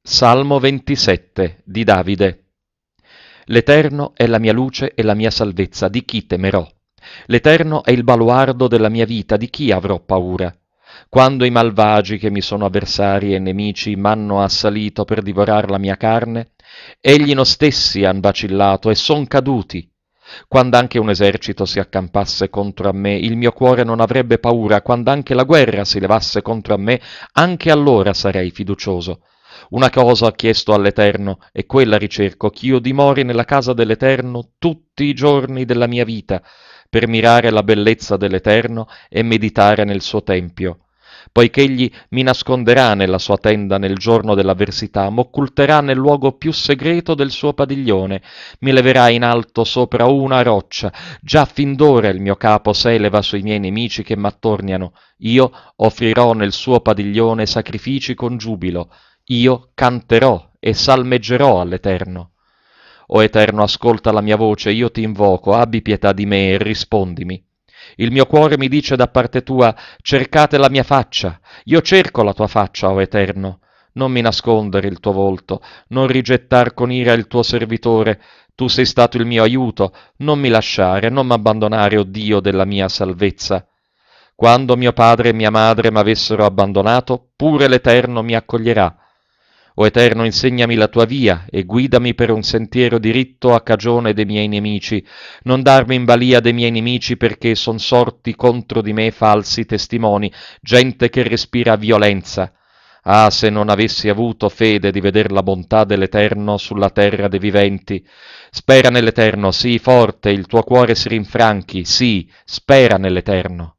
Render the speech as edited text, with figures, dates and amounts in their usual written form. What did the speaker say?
Salmo 27 di Davide. L'Eterno è la mia luce e la mia salvezza, di chi temerò? L'Eterno è il baluardo della mia vita, di chi avrò paura? Quando i malvagi che mi sono avversari e nemici m'hanno assalito per divorar la mia carne, egli no stessi han vacillato e son caduti. Quando anche un esercito si accampasse contro a me, il mio cuore non avrebbe paura, quando anche la guerra si levasse contro a me, anche allora sarei fiducioso. Una cosa ho chiesto all'Eterno, e quella ricerco, ch'io dimori nella casa dell'Eterno tutti i giorni della mia vita, per mirare la bellezza dell'Eterno e meditare nel suo tempio. Poich'egli mi nasconderà nella sua tenda nel giorno dell'avversità, m'occulterà nel luogo più segreto del suo padiglione, mi leverà in alto sopra una roccia, già fin d'ora il mio capo s'eleva sui miei nemici che m'attorniano. Io offrirò nel suo padiglione sacrifici con giubilo, io canterò e salmeggerò all'Eterno. O Eterno, ascolta la mia voce, io ti invoco, abbi pietà di me e rispondimi. Il mio cuore mi dice da parte tua, cercate la mia faccia. Io cerco la tua faccia, o Eterno. Non mi nascondere il tuo volto, non rigettar con ira il tuo servitore. Tu sei stato il mio aiuto, non mi lasciare, non m'abbandonare, o Dio della mia salvezza. Quando mio padre e mia madre m'avessero abbandonato, pure l'Eterno mi accoglierà. O Eterno, insegnami la tua via e guidami per un sentiero diritto a cagione dei miei nemici. Non darmi in balia dei miei nemici, perché son sorti contro di me falsi testimoni, gente che respira violenza. Ah, se non avessi avuto fede di veder la bontà dell'Eterno sulla terra dei viventi. Spera nell'Eterno, sii forte, il tuo cuore si rinfranchi, sì, spera nell'Eterno.